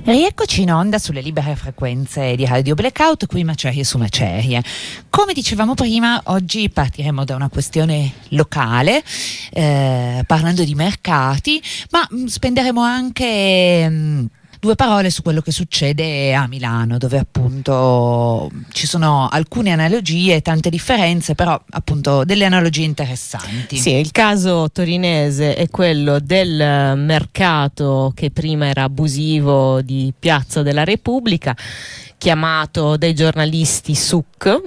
Rieccoci in onda sulle libere frequenze di Radio Blackout, qui Macerie su Macerie. Come dicevamo prima, oggi partiremo da una questione locale, parlando di mercati, ma spenderemo anche due parole su quello che succede a Milano, dove appunto ci sono alcune analogie, tante differenze, però appunto delle analogie interessanti. Sì, il caso torinese è quello del mercato che prima era abusivo di Piazza della Repubblica, chiamato dai giornalisti SUC,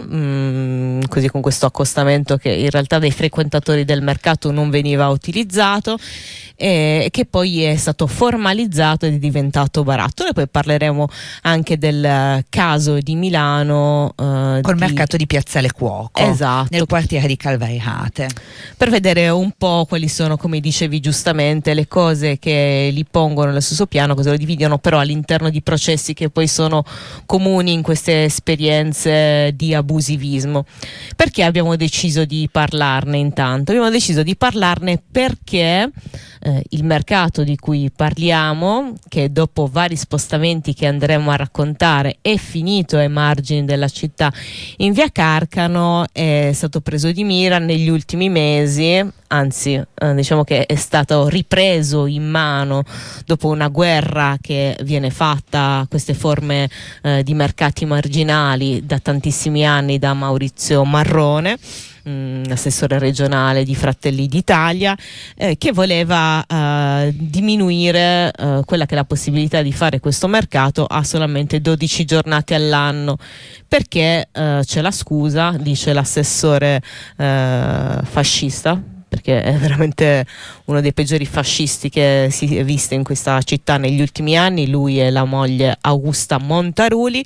così con questo accostamento che in realtà dai frequentatori del mercato non veniva utilizzato, che poi è stato formalizzato ed è diventato barattolo. E poi parleremo anche del caso di Milano col mercato di Piazzale Cuoco, esatto, nel quartiere di Calvairate, per vedere un po' quali sono, come dicevi giustamente, le cose che li pongono allo stesso piano, cosa lo dividono però all'interno di processi che poi sono comuni in queste esperienze di abusivismo. Perché abbiamo deciso di parlarne intanto? Abbiamo deciso di parlarne perché il mercato di cui parliamo, che dopo vari spostamenti che andremo a raccontare è finito ai margini della città in via Carcano, è stato preso di mira negli ultimi mesi, anzi diciamo che è stato ripreso in mano dopo una guerra che viene fatta a queste forme di mercati marginali da tantissimi anni da Maurizio Marrone, assessore regionale di Fratelli d'Italia, che voleva diminuire quella che è la possibilità di fare questo mercato a solamente 12 giornate all'anno, perché c'è la scusa, dice l'assessore fascista, perché è veramente uno dei peggiori fascisti che si è visto in questa città negli ultimi anni, lui e la moglie Augusta Montaruli,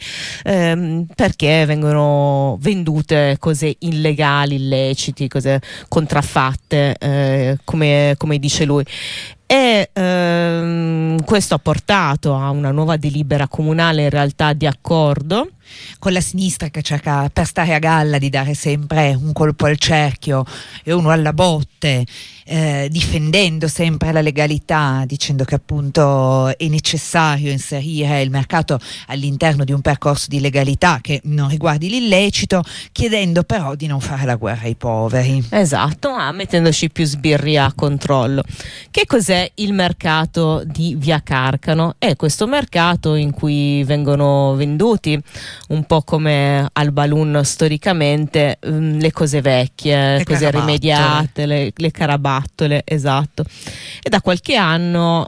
perché vengono vendute cose illegali, illeciti, cose contraffatte, come dice lui. E questo ha portato a una nuova delibera comunale in realtà di accordo con la sinistra, che cerca per stare a galla di dare sempre un colpo al cerchio e uno alla botte, difendendo sempre la legalità, dicendo che appunto è necessario inserire il mercato all'interno di un percorso di legalità che non riguardi l'illecito, chiedendo però di non fare la guerra ai poveri. Esatto, mettendoci più sbirri a controllo. Che cos'è il mercato di via Carcano? È questo mercato in cui vengono venduti, un po' come al Balloon storicamente, le cose vecchie, le cose rimediate, le carabattole, esatto. E da qualche anno,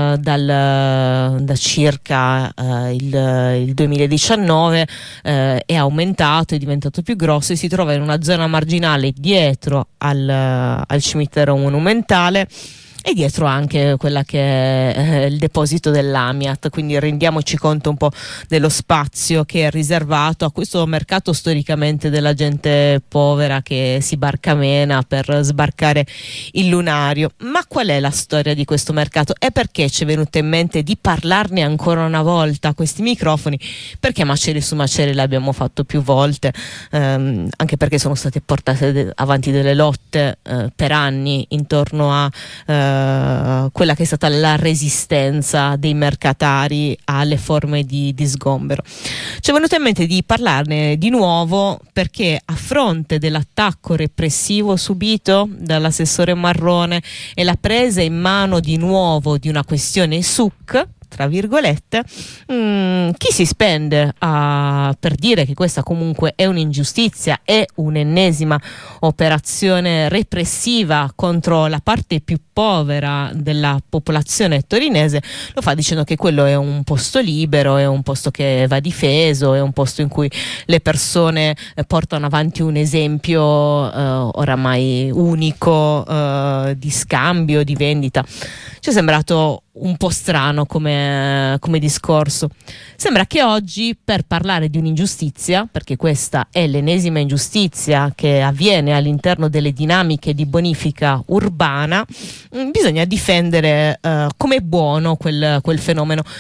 da circa il 2019, è aumentato, è diventato più grosso e si trova in una zona marginale dietro al cimitero monumentale, e dietro anche quella che è il deposito dell'Amiat, quindi rendiamoci conto un po' dello spazio che è riservato a questo mercato storicamente della gente povera che si barcamena per sbarcare il lunario. Ma qual è la storia di questo mercato? E perché ci è venuto in mente di parlarne ancora una volta a questi microfoni? Perché Macerie su Macerie l'abbiamo fatto più volte, anche perché sono state portate avanti delle lotte per anni intorno a quella che è stata la resistenza dei mercatari alle forme di sgombero. Ci è venuto in mente di parlarne di nuovo perché, a fronte dell'attacco repressivo subito dall'assessore Marrone e la presa in mano di nuovo di una questione SUC, tra virgolette, chi si spende per dire che questa comunque è un'ingiustizia, è un'ennesima operazione repressiva contro la parte più povera della popolazione torinese, lo fa dicendo che quello è un posto libero, è un posto che va difeso, è un posto in cui le persone portano avanti un esempio oramai unico di scambio, di vendita. Ci è sembrato un po' strano come discorso. Sembra che oggi, per parlare di un'ingiustizia, perché questa è l'ennesima ingiustizia che avviene all'interno delle dinamiche di bonifica urbana, bisogna difendere come buono quel fenomeno.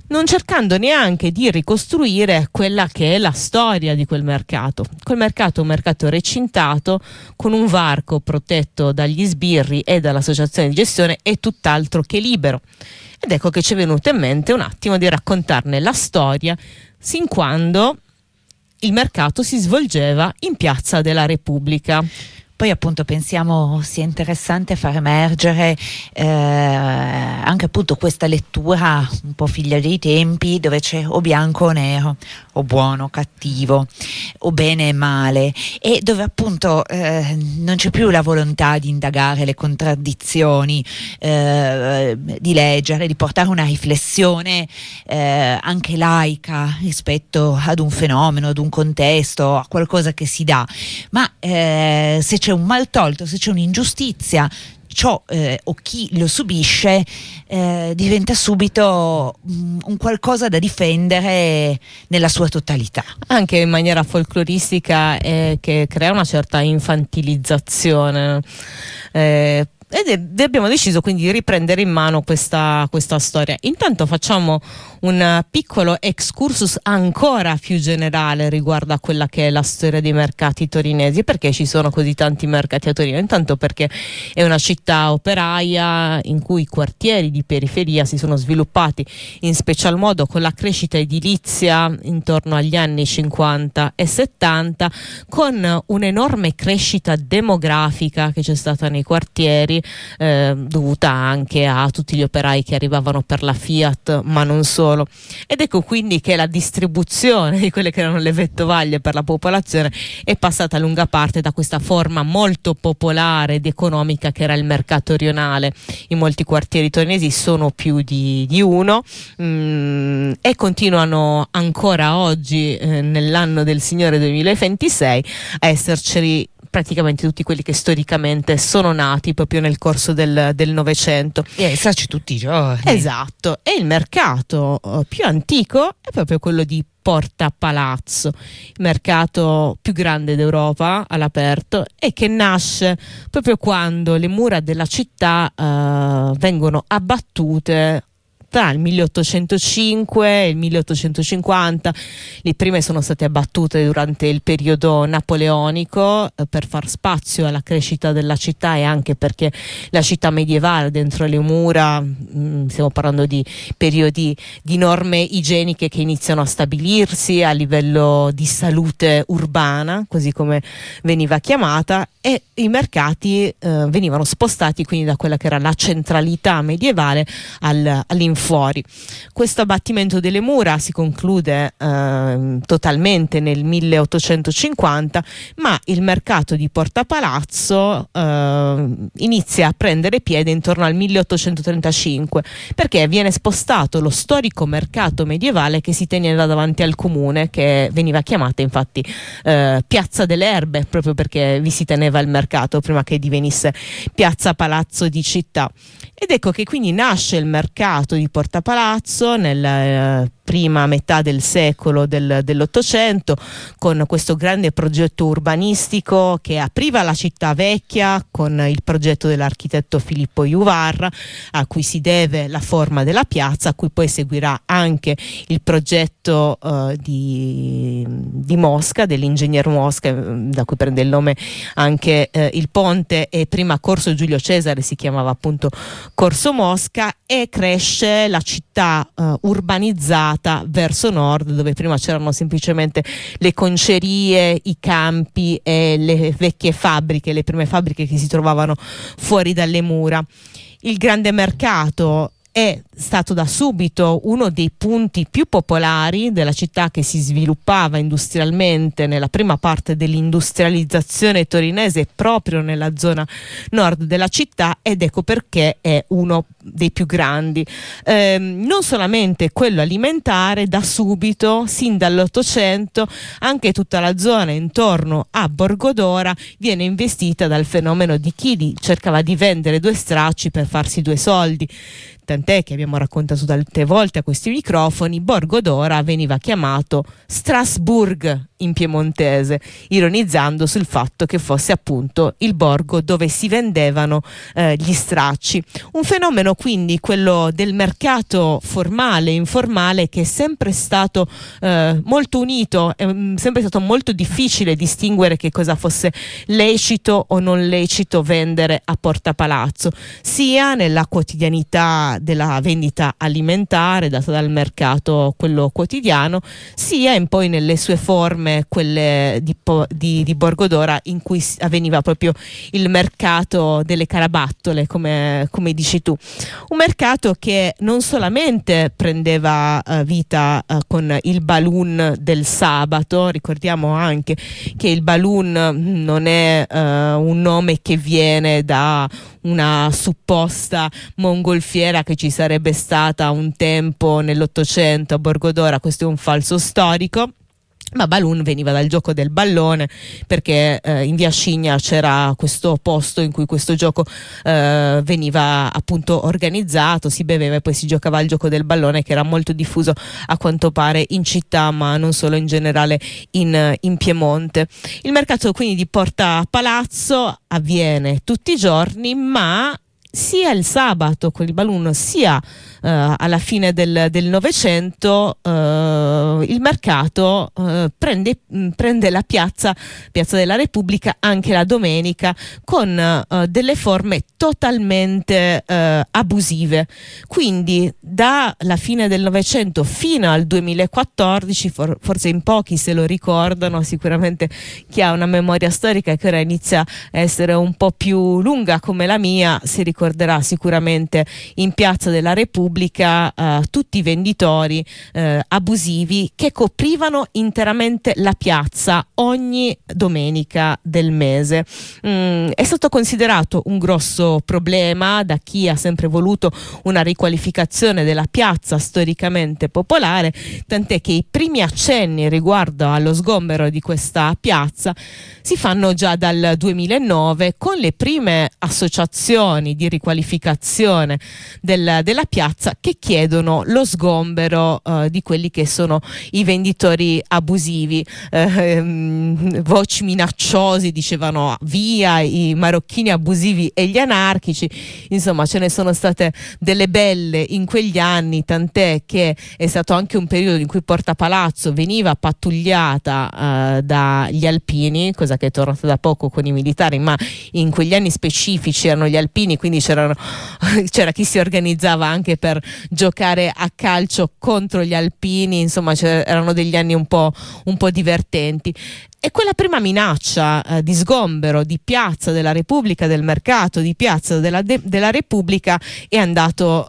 non cercando neanche di ricostruire quella che è la storia di quel mercato. Quel mercato è un mercato recintato con un varco protetto dagli sbirri e dall'associazione di gestione, e tutt'altro che libero. Ed ecco che ci è venuto in mente un attimo di raccontarne la storia sin quando il mercato si svolgeva in Piazza della Repubblica. Poi appunto pensiamo sia interessante far emergere anche appunto questa lettura un po' figlia dei tempi, dove c'è o bianco o nero, o buono o cattivo, o bene e male, e dove appunto non c'è più la volontà di indagare le contraddizioni, di leggere, di portare una riflessione anche laica rispetto ad un fenomeno, ad un contesto, a qualcosa che si dà, ma se c'è un maltolto, se c'è un'ingiustizia, ciò o chi lo subisce diventa subito un qualcosa da difendere nella sua totalità. Anche in maniera folcloristica, che crea una certa infantilizzazione. Ed abbiamo deciso quindi di riprendere in mano questa storia. Intanto facciamo un piccolo excursus ancora più generale riguardo a quella che è la storia dei mercati torinesi. Perché ci sono così tanti mercati a Torino? Intanto perché è una città operaia in cui i quartieri di periferia si sono sviluppati in special modo con la crescita edilizia intorno agli anni 50 e 70, con un'enorme crescita demografica che c'è stata nei quartieri, dovuta anche a tutti gli operai che arrivavano per la Fiat, ma non solo. Ed ecco quindi che la distribuzione di quelle che erano le vettovaglie per la popolazione è passata a lunga parte da questa forma molto popolare ed economica che era il mercato rionale. In molti quartieri torinesi sono più di uno, e continuano ancora oggi, nell'anno del Signore 2026, a esserci praticamente tutti quelli che storicamente sono nati proprio nel corso del Novecento. E esserci tutti i giorni. Esatto. E il mercato più antico è proprio quello di Porta Palazzo, il mercato più grande d'Europa all'aperto, e che nasce proprio quando le mura della città vengono abbattute tra il 1805 e il 1850. Le prime sono state abbattute durante il periodo napoleonico per far spazio alla crescita della città, e anche perché la città medievale dentro le mura, stiamo parlando di periodi di norme igieniche che iniziano a stabilirsi a livello di salute urbana, così come veniva chiamata, e i mercati venivano spostati quindi da quella che era la centralità medievale all'infuori. Questo abbattimento delle mura si conclude totalmente nel 1850, ma il mercato di Porta Palazzo inizia a prendere piede intorno al 1835, perché viene spostato lo storico mercato medievale che si teneva davanti al comune, che veniva chiamata infatti Piazza delle Erbe, proprio perché vi si teneva il mercato prima che divenisse Piazza Palazzo di città. Ed ecco che quindi nasce il mercato di Porta Palazzo nella prima metà del secolo dell'Ottocento, con questo grande progetto urbanistico che apriva la città vecchia con il progetto dell'architetto Filippo Juvarra, a cui si deve la forma della piazza, a cui poi seguirà anche il progetto di Mosca, dell'ingegner Mosca, da cui prende il nome anche il ponte, e prima Corso Giulio Cesare si chiamava appunto Corso Mosca, e cresce la città urbanizzata verso nord, dove prima c'erano semplicemente le concerie, i campi e le vecchie fabbriche, le prime fabbriche che si trovavano fuori dalle mura. Il grande mercato è stato da subito uno dei punti più popolari della città, che si sviluppava industrialmente nella prima parte dell'industrializzazione torinese proprio nella zona nord della città, ed ecco perché è uno dei più grandi. Non solamente quello alimentare, da subito, sin dall'Ottocento, anche tutta la zona intorno a Borgodora viene investita dal fenomeno di chi cercava di vendere due stracci per farsi due soldi. tant'è che abbiamo raccontato tante volte a questi microfoni, Borgo d'Ora veniva chiamato Strasburg in piemontese, ironizzando sul fatto che fosse appunto il borgo dove si vendevano gli stracci. Un fenomeno quindi quello del mercato formale e informale, che è sempre stato molto unito, è sempre stato molto difficile distinguere che cosa fosse lecito o non lecito vendere a Porta Palazzo, sia nella quotidianità della vendita alimentare data dal mercato, quello quotidiano, sia in poi nelle sue forme, quelle di Borgo d'Ora, in cui avveniva proprio il mercato delle carabattole, come dici tu. Un mercato che non solamente prendeva vita con il balloon del sabato. Ricordiamo anche che il balloon non è un nome che viene da una supposta mongolfiera che ci sarebbe stata un tempo nell'Ottocento a Borgo d'Ora. Questo è un falso storico, ma balloon veniva dal gioco del ballone, perché in via Scigna c'era questo posto in cui questo gioco veniva appunto organizzato, si beveva e poi si giocava al gioco del ballone, che era molto diffuso a quanto pare in città, ma non solo, in generale in Piemonte. Il mercato quindi di Porta Palazzo avviene tutti i giorni, ma sia il sabato con il balloon, sia alla fine del Novecento il mercato prende la piazza della Repubblica anche la domenica, con delle forme totalmente abusive. Quindi dalla fine del Novecento fino al 2014, forse in pochi se lo ricordano, sicuramente chi ha una memoria storica che ora inizia a essere un po' più lunga come la mia si ricorderà sicuramente in Piazza della Repubblica tutti i venditori abusivi che coprivano interamente la piazza ogni domenica del mese. È stato considerato un grosso problema da chi ha sempre voluto una riqualificazione della piazza storicamente popolare, tant'è che i primi accenni riguardo allo sgombero di questa piazza si fanno già dal 2009, con le prime associazioni di riqualificazione della piazza che chiedono lo sgombero di quelli che sono i venditori abusivi. Voci minacciosi dicevano via i marocchini abusivi e gli anarchici. Insomma, ce ne sono state delle belle in quegli anni, tant'è che è stato anche un periodo in cui Porta Palazzo veniva pattugliata dagli alpini, cosa che è tornata da poco con i militari, ma in quegli anni specifici erano gli alpini, quindi c'era chi si organizzava anche per giocare a calcio contro gli alpini. Insomma, erano degli anni un po' divertenti. E quella prima minaccia di sgombero di Piazza della Repubblica, del mercato di Piazza della Repubblica, è andato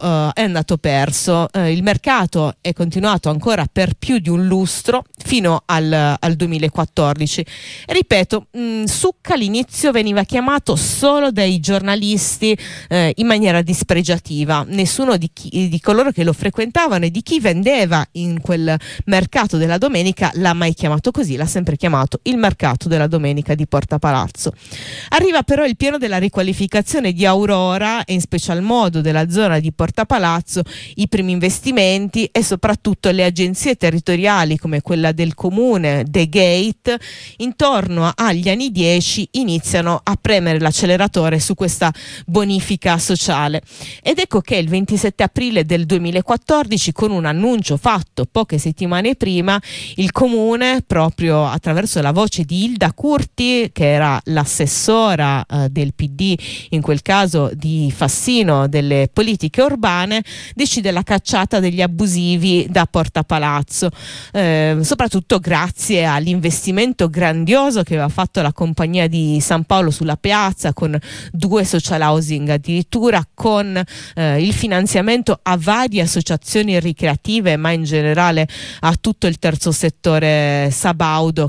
perso. Il mercato è continuato ancora per più di un lustro fino al 2014. E ripeto, Succa all'inizio veniva chiamato solo dai giornalisti in maniera dispregiativa. Nessuno di coloro che lo frequentavano e di chi vendeva in quel mercato della domenica l'ha mai chiamato così, l'ha sempre chiamato il mercato della domenica di Porta Palazzo. Arriva però il piano della riqualificazione di Aurora e in special modo della zona di Porta Palazzo, i primi investimenti e soprattutto le agenzie territoriali come quella del comune, The Gate, intorno agli anni 10 iniziano a premere l'acceleratore su questa bonifica sociale. Ed ecco che il 27 aprile del 2014, con un annuncio fatto poche settimane prima, il comune, proprio attraverso la voce di Ilda Curti, che era l'assessora del PD, in quel caso di Fassino, delle politiche urbane, decide la cacciata degli abusivi da Porta Palazzo, soprattutto grazie all'investimento grandioso che aveva fatto la Compagnia di San Paolo sulla piazza, con 2 social housing addirittura, con il finanziamento a varie associazioni ricreative, ma in generale a tutto il terzo settore sabaudo che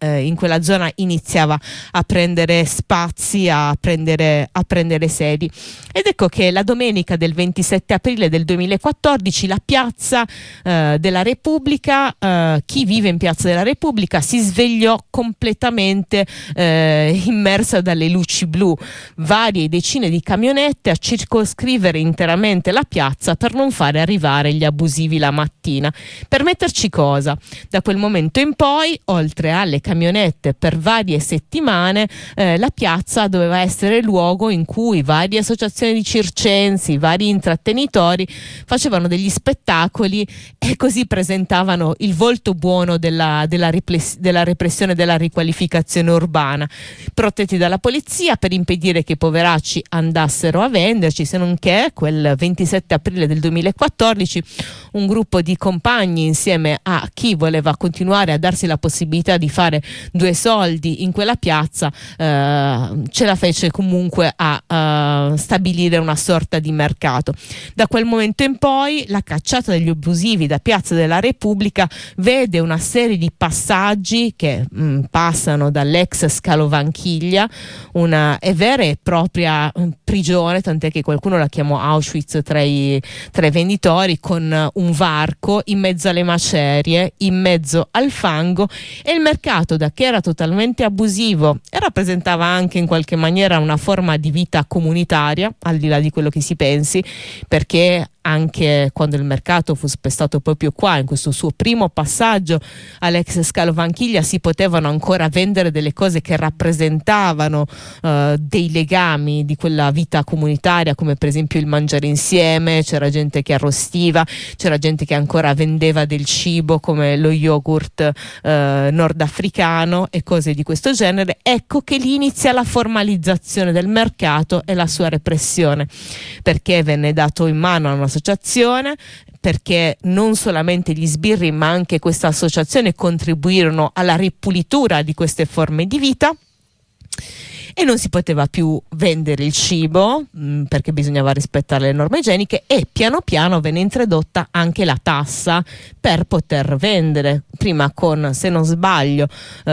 in quella zona iniziava a prendere spazi, a prendere sedi. Ed ecco che la domenica del 27 aprile del 2014 la piazza della Repubblica, chi vive in piazza della Repubblica si svegliò completamente immersa dalle luci blu, varie decine di camionette a circoscrivere interamente la piazza per non fare arrivare gli abusivi la mattina. Per metterci cosa? Da quel momento in poi, oltre alle camionette, per varie settimane la piazza doveva essere luogo in cui varie associazioni di circensi, vari intrattenitori facevano degli spettacoli e così presentavano il volto buono della repressione, della riqualificazione urbana, protetti dalla polizia per impedire che i poveracci andassero a venderci, se non che quel 27 aprile del 2014 un gruppo di compagni, insieme a chi voleva continuare a darsi la possibilità di fare due soldi in quella piazza, ce la fece comunque a stabilire una sorta di mercato. Da quel momento in poi la cacciata degli abusivi da Piazza della Repubblica vede una serie di passaggi che passano dall'ex scalovanchiglia, una vera e propria prigione, tant'è che qualcuno la chiamò Auschwitz tra i venditori, con un varco in mezzo alle macerie, in mezzo al fango, e il mercato, da che era totalmente abusivo e rappresentava anche in qualche maniera una forma di vita comunitaria, al di là di quello che si pensi, perché anche quando il mercato fu spestato proprio qua, in questo suo primo passaggio all'ex scalovanchiglia, si potevano ancora vendere delle cose che rappresentavano dei legami di quella vita comunitaria, come per esempio il mangiare insieme. C'era gente che arrostiva, c'era gente che ancora vendeva del cibo come lo yogurt nordafricano e cose di questo genere. Ecco che lì inizia la formalizzazione del mercato e la sua repressione, perché venne dato in mano a una associazione, perché non solamente gli sbirri ma anche questa associazione contribuirono alla ripulitura di queste forme di vita. E non si poteva più vendere il cibo perché bisognava rispettare le norme igieniche, e piano piano venne introdotta anche la tassa per poter vendere, prima con, se non sbaglio,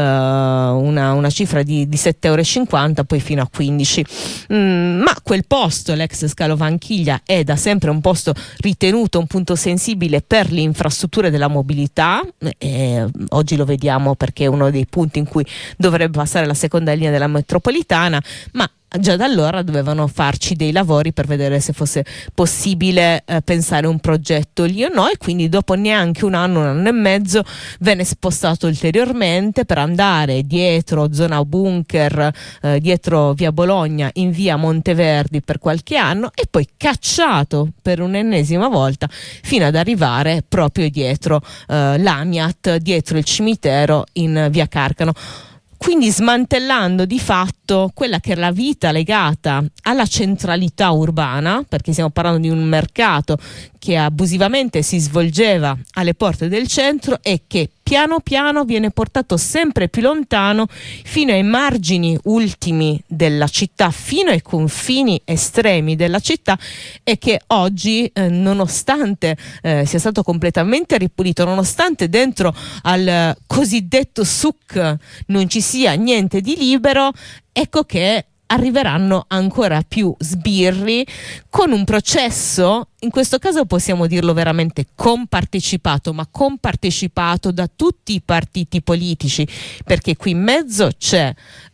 una cifra di 7,50 €, poi fino a 15. Ma quel posto, l'ex scalovanchiglia, è da sempre un posto ritenuto un punto sensibile per le infrastrutture della mobilità, e oggi lo vediamo perché è uno dei punti in cui dovrebbe passare la seconda linea della metropolitana, ma già da allora dovevano farci dei lavori per vedere se fosse possibile pensare un progetto lì o no, e quindi dopo neanche un anno e mezzo venne spostato ulteriormente per andare dietro zona bunker, dietro via Bologna, in via Monteverdi per qualche anno, e poi cacciato per un'ennesima volta fino ad arrivare proprio dietro l'Amiat, dietro il cimitero in via Carcano. Quindi smantellando di fatto quella che era la vita legata alla centralità urbana, perché stiamo parlando di un mercato che abusivamente si svolgeva alle porte del centro e che piano piano viene portato sempre più lontano fino ai margini ultimi della città, fino ai confini estremi della città, e che oggi nonostante sia stato completamente ripulito, nonostante dentro al cosiddetto SUC non ci sia niente di libero, ecco che arriveranno ancora più sbirri con un processo, in questo caso possiamo dirlo veramente compartecipato, ma compartecipato da tutti i partiti politici, perché qui in mezzo c'è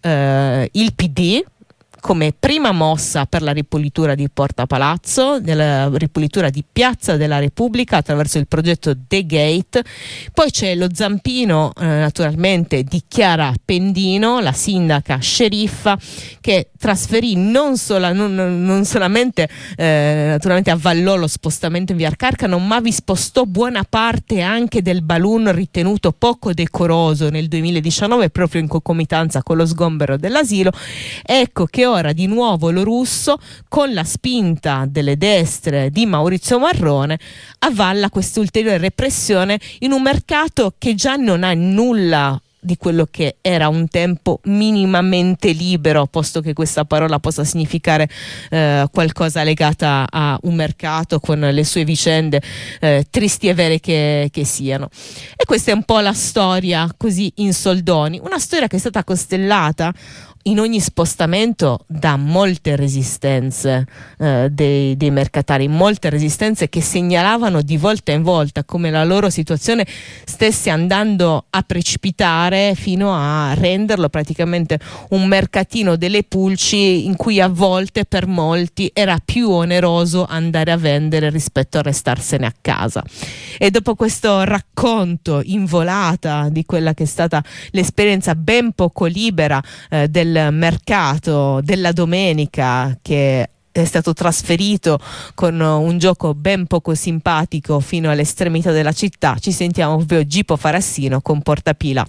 il PD come prima mossa per la ripulitura di Porta Palazzo, della ripulitura di Piazza della Repubblica attraverso il progetto The Gate. Poi c'è lo zampino naturalmente di Chiara Pendino, la sindaca sceriffa, che trasferì non solamente naturalmente avvallò lo spostamento in via Carcano, ma vi spostò buona parte anche del balloon ritenuto poco decoroso nel 2019, proprio in concomitanza con lo sgombero dell'asilo. Ecco che ora di nuovo lo Russo, con la spinta delle destre di Maurizio Marrone, avvalla questa ulteriore repressione in un mercato che già non ha nulla di quello che era un tempo minimamente libero, posto che questa parola possa significare qualcosa legata a un mercato con le sue vicende tristi e vere che siano. E questa è un po' la storia così in soldoni, una storia che è stata costellata in ogni spostamento da molte resistenze dei mercatari, molte resistenze che segnalavano di volta in volta come la loro situazione stesse andando a precipitare fino a renderlo praticamente un mercatino delle pulci in cui a volte per molti era più oneroso andare a vendere rispetto a restarsene a casa. E dopo questo racconto in volata di quella che è stata l'esperienza ben poco libera del mercato della domenica, che è stato trasferito con un gioco ben poco simpatico fino all'estremità della città, ci sentiamo proprio Gipo Farassino con Portapila.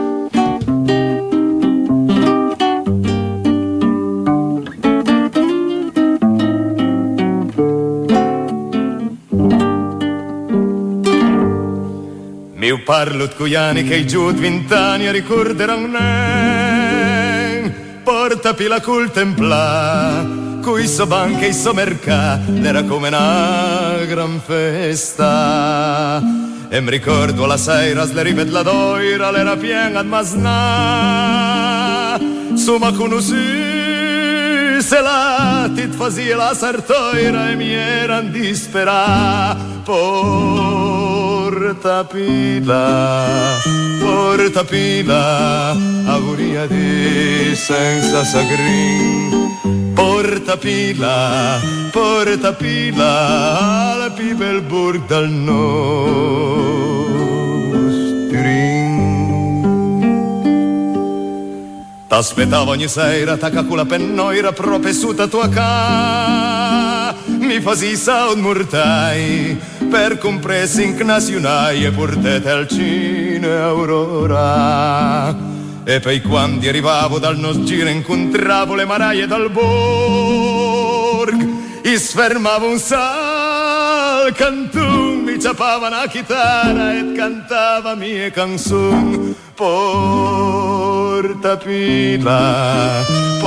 Mio parlo cuiani che giù 20 anni ricorderanno Portapila col templà, coi so banche e so mercà, era come una gran festa. E mi ricordo alla sera, le rive della doira, l'era piena di masnà. Soma conosci, se la ti fazia la sartoira e mi eran disperà. Portapila, Portapila, auguria di senza sagrin. Portapila, Portapila, la più bel burg dal nostrin. T'aspettavo ogni sera, tacca con la pennoira proprio su ta tua ca. Mi fasi saud mortai per compressi in nazionai e portete al cine Aurora. E poi quando arrivavo dal nostro giro incontravo le maraie dal borg e sfermavo un sal cantun, mi ciapava una chitarra e cantava mie canzoni. Portapila,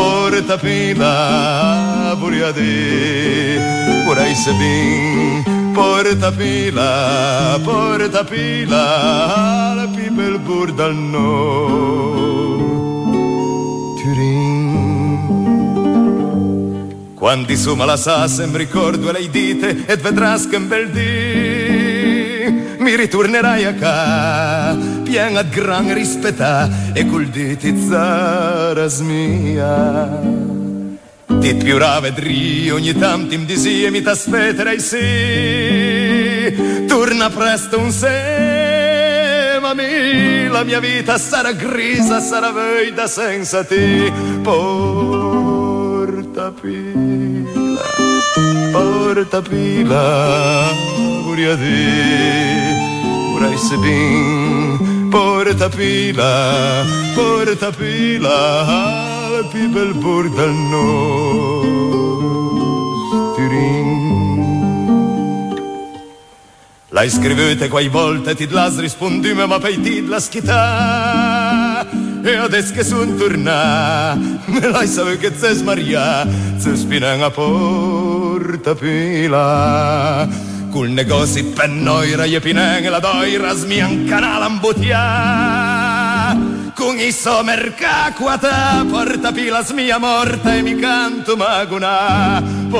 Portapila, pure a te, vorrei sapere. Portapila, Portapila, la più bel bur dal Turin. Quando insomma la sassa mi ricordo e lei dite e vedràs che un bel dì mi ritornerai a ca, piena di gran rispetà e col dite zaras mia. Ti più rave dri, ogni tanto mi disia mi t'aspetterai sì. Torna presto un se, ma la mia vita sarà grisa, sarà veida senza te. Portapila, Portapila, pure a te, vorrei sapere. Portapila, Portapila, la più bel bur dal nostrin. La scrivete quai volte ti las rispondume ma poi ti la schità. E adesso che son tornà me l'hai saputo che c'è smaria, c'è spina a Portapila. Col negozio per noi rai e pineng la doira smiancana l'ambotia. Con i somerca quata Portapila smia morta e mi canto maguna.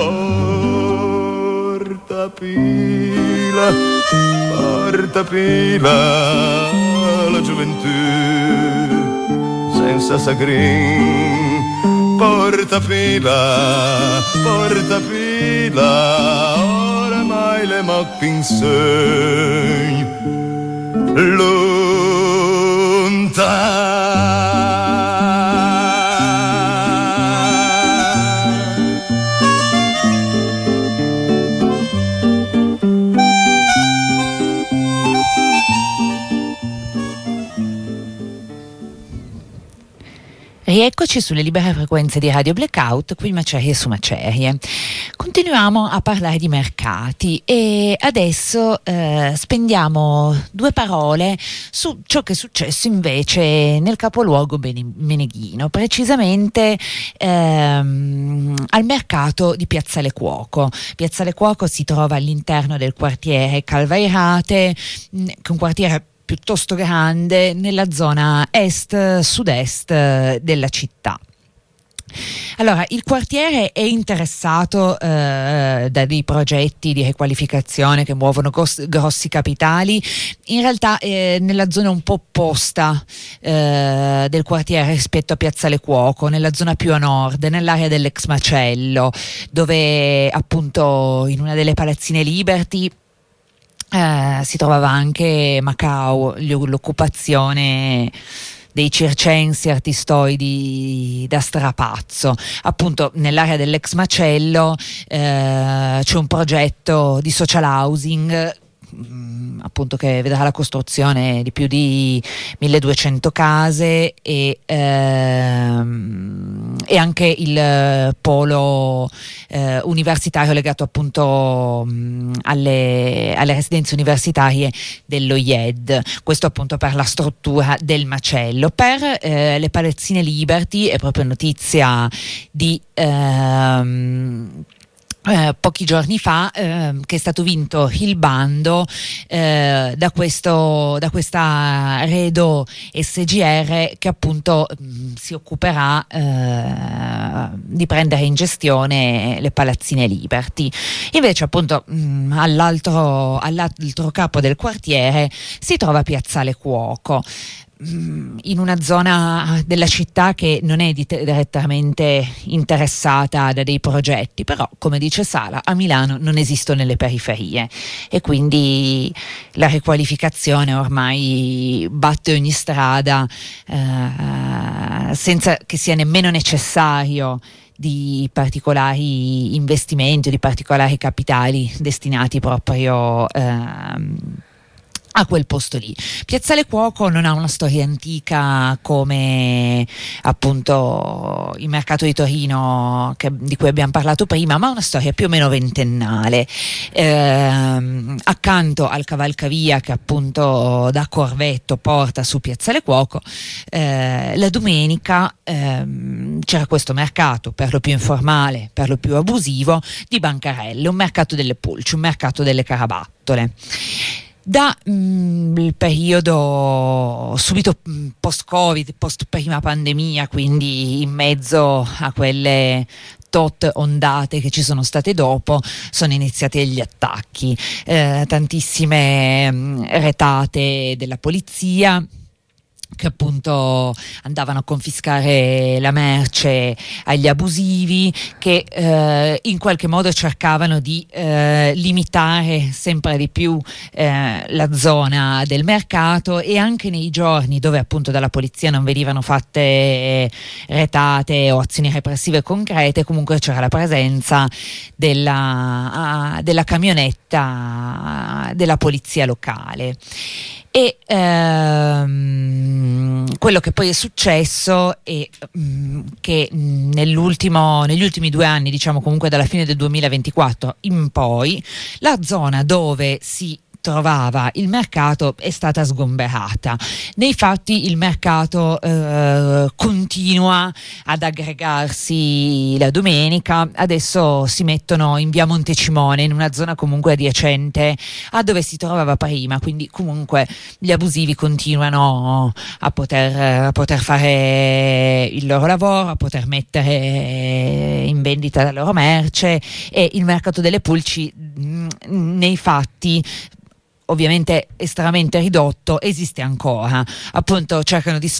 Portapila, Portapila, la gioventù senza sagrin. Portapila, Portapila, oramai le macchie in segno Rieccoci sulle libere frequenze di Radio Blackout, qui Macerie su Macerie. Continuiamo a parlare di mercati e adesso spendiamo due parole su ciò che è successo invece nel capoluogo meneghino, precisamente al mercato di Piazzale Cuoco. Piazzale Cuoco si trova all'interno del quartiere Calvairate, che è un quartiere piuttosto grande nella zona est-sud-est della città. Allora, il quartiere è interessato da dei progetti di riqualificazione che muovono grossi capitali, in realtà nella zona un po' opposta del quartiere rispetto a Piazzale Cuoco, nella zona più a nord, nell'area dell'ex macello, dove appunto in una delle palazzine Liberty si trovava anche Macao, l'occupazione dei circensi artistoidi da strapazzo. Appunto nell'area dell'ex macello c'è un progetto di social housing appunto che vedrà la costruzione di più di 1200 case e anche il polo universitario legato appunto alle residenze universitarie dello IED. Questo appunto per la struttura del macello. Per le palazzine Liberty è proprio notizia di pochi giorni fa che è stato vinto il bando da questa Redo SGR che appunto si occuperà di prendere in gestione le palazzine Liberty. Invece appunto all'altro capo del quartiere si trova Piazzale Cuoco, in una zona della città che non è direttamente interessata da dei progetti, però come dice Sala, a Milano non esistono le periferie e quindi la riqualificazione ormai batte ogni strada senza che sia nemmeno necessario di particolari investimenti o di particolari capitali destinati proprio a quel posto lì. Piazzale Cuoco non ha una storia antica come appunto il mercato di Torino di cui abbiamo parlato prima, ma una storia più o meno ventennale. Accanto al cavalcavia che appunto da Corvetto porta su Piazzale Cuoco, la domenica c'era questo mercato per lo più informale, per lo più abusivo di bancarelle, un mercato delle pulci, un mercato delle carabattole. Da il periodo subito post-Covid, post-prima pandemia, quindi in mezzo a quelle tot ondate che ci sono state dopo, sono iniziati gli attacchi, tantissime retate della polizia che appunto andavano a confiscare la merce agli abusivi, che in qualche modo cercavano di limitare sempre di più la zona del mercato, e anche nei giorni dove appunto dalla polizia non venivano fatte retate o azioni repressive concrete, comunque c'era la presenza della camionetta della polizia locale. E quello che poi è successo è che negli ultimi 2 anni, diciamo comunque dalla fine del 2024 in poi, la zona dove si trovava il mercato è stata sgomberata. Nei fatti il mercato continua ad aggregarsi la domenica, adesso si mettono in via Montecimone, in una zona comunque adiacente a dove si trovava prima, quindi comunque gli abusivi continuano a poter fare il loro lavoro, a poter mettere in vendita la loro merce, e il mercato delle pulci nei fatti, ovviamente estremamente ridotto, esiste ancora. Appunto cercano di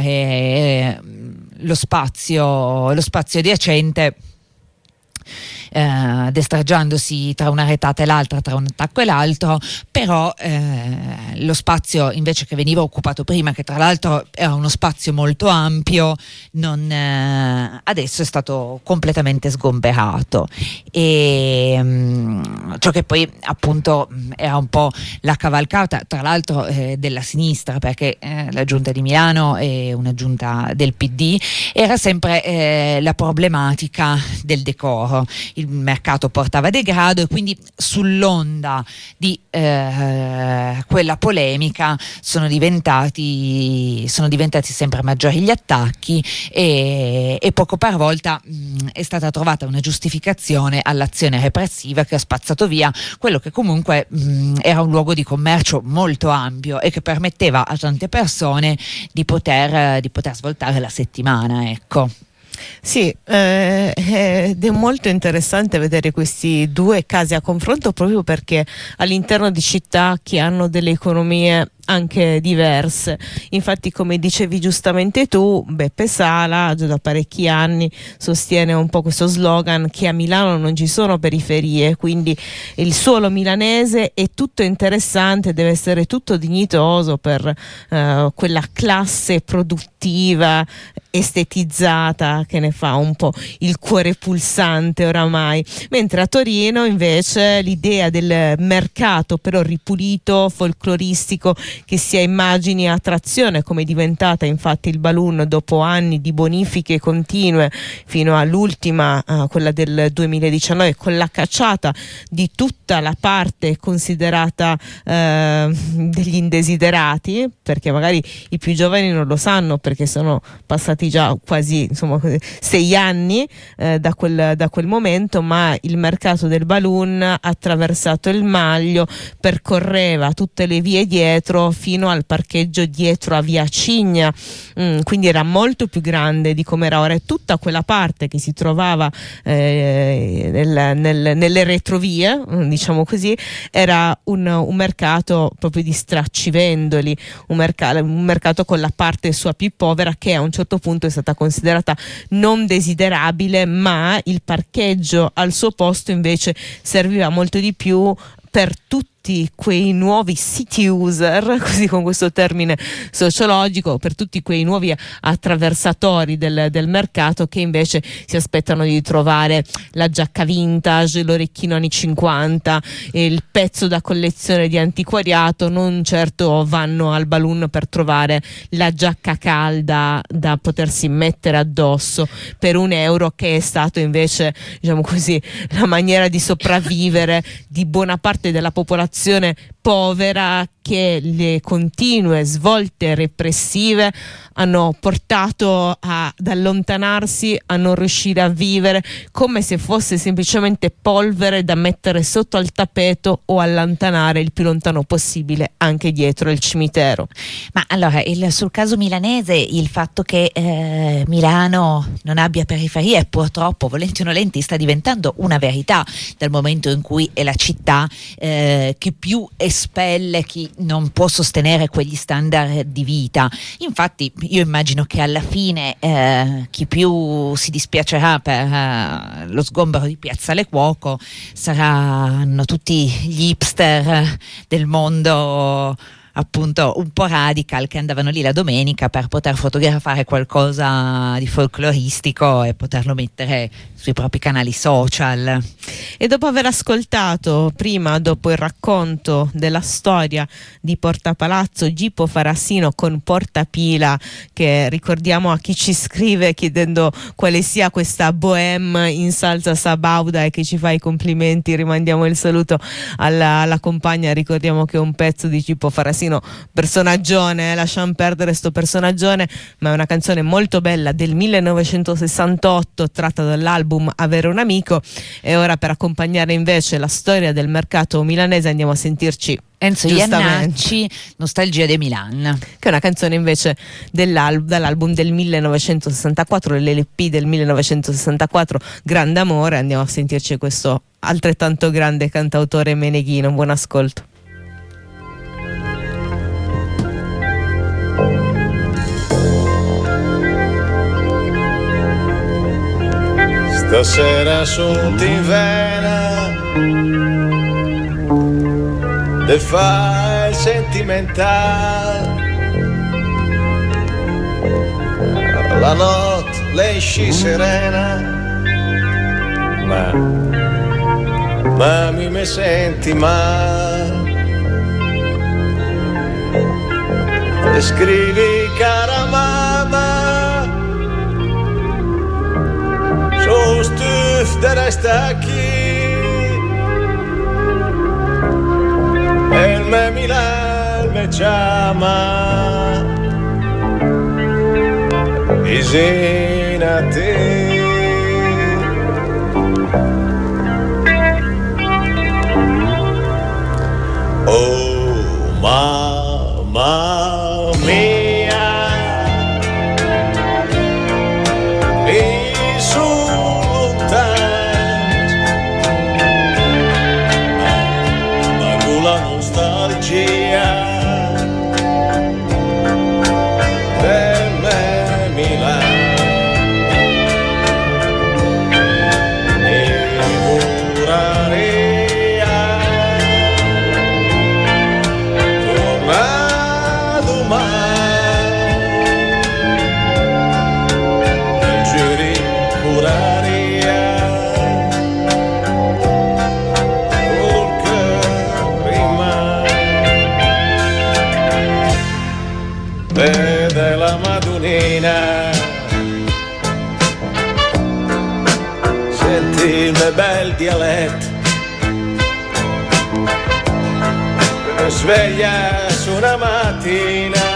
sfruttare lo spazio adiacente destreggiandosi tra una retata e l'altra, tra un attacco e l'altro, però lo spazio invece che veniva occupato prima, che tra l'altro era uno spazio molto ampio, adesso è stato completamente sgomberato, e ciò che poi appunto era un po' la cavalcata, tra l'altro della sinistra, perché la giunta di Milano è una giunta del PD, era sempre la problematica del decoro. Il mercato portava degrado e quindi sull'onda di quella polemica sono diventati sempre maggiori gli attacchi, e poco per volta è stata trovata una giustificazione all'azione repressiva che ha spazzato via quello che comunque era un luogo di commercio molto ampio e che permetteva a tante persone di poter svoltare la settimana, ecco. Sì, ed è molto interessante vedere questi due casi a confronto, proprio perché all'interno di città che hanno delle economie anche diverse. Infatti, come dicevi giustamente tu, Beppe Sala già da parecchi anni sostiene un po' questo slogan che a Milano non ci sono periferie, quindi il suolo milanese è tutto interessante, deve essere tutto dignitoso per quella classe produttiva estetizzata che ne fa un po' il cuore pulsante oramai, mentre a Torino invece l'idea del mercato però ripulito, folcloristico, che sia immagini e attrazione, come è diventata infatti il Balloon dopo anni di bonifiche continue fino all'ultima, quella del 2019, con la cacciata di tutta la parte considerata degli indesiderati, perché magari i più giovani non lo sanno, perché sono passati già quasi 6 anni da quel momento, ma il mercato del Balloon ha attraversato il Maglio, percorreva tutte le vie dietro fino al parcheggio dietro a Via Cigna, quindi era molto più grande di come era ora, e tutta quella parte che si trovava nelle retrovie, diciamo così, era un mercato proprio di straccivendoli, un mercato con la parte sua più povera, che a un certo punto è stata considerata non desiderabile, ma il parcheggio al suo posto invece serviva molto di più per tutti quei nuovi city user, così con questo termine sociologico, per tutti quei nuovi attraversatori del mercato, che invece si aspettano di trovare la giacca vintage, l'orecchino anni 50, il pezzo da collezione di antiquariato, non certo vanno al Balloon per trovare la giacca calda da potersi mettere addosso per €1, che è stato invece, diciamo così, la maniera di sopravvivere di buona parte della popolazione povera, che le continue svolte repressive hanno portato ad allontanarsi, a non riuscire a vivere, come se fosse semplicemente polvere da mettere sotto al tappeto o allontanare il più lontano possibile anche dietro il cimitero. Ma allora, sul caso milanese, il fatto che Milano non abbia periferie, purtroppo, volenti o nolenti, sta diventando una verità, dal momento in cui è la città che più espelle chi non può sostenere quegli standard di vita. Infatti io immagino che alla fine chi più si dispiacerà per lo sgombero di Piazzale Cuoco saranno tutti gli hipster del mondo, appunto un po' radical, che andavano lì la domenica per poter fotografare qualcosa di folcloristico e poterlo mettere sui propri canali social. E dopo aver ascoltato prima, dopo il racconto della storia di Porta Palazzo, Gipo Farassino con Porta Pila, che ricordiamo a chi ci scrive chiedendo quale sia questa bohème in salsa sabauda e che ci fa i complimenti, rimandiamo il saluto alla compagna, ricordiamo che è un pezzo di Gipo Farassino, personaggione, lasciamo perdere sto personaggione, ma è una canzone molto bella del 1968 tratta dall'album Avere un amico. E ora, per accompagnare invece la storia del mercato milanese, andiamo a sentirci Enzo Iannacci, Nostalgia de Milan, che è una canzone invece dall'album del 1964, l'LP del 1964, Grande Amore. Andiamo a sentirci questo altrettanto grande cantautore meneghino. Buon ascolto. stasera sunt in vena de fa il sentimental, la notte lei esci serena, ma mi senti male. E scrivi cara mamma, so stuf de resta qui, e il me Milan me chiama, vicino a te. Oh mamma mia, mi sono lontano, ma con la nostalgia per me Milano e curare. Vede la Madonnina, senti il mio bel dialetto, mi sveglia su una mattina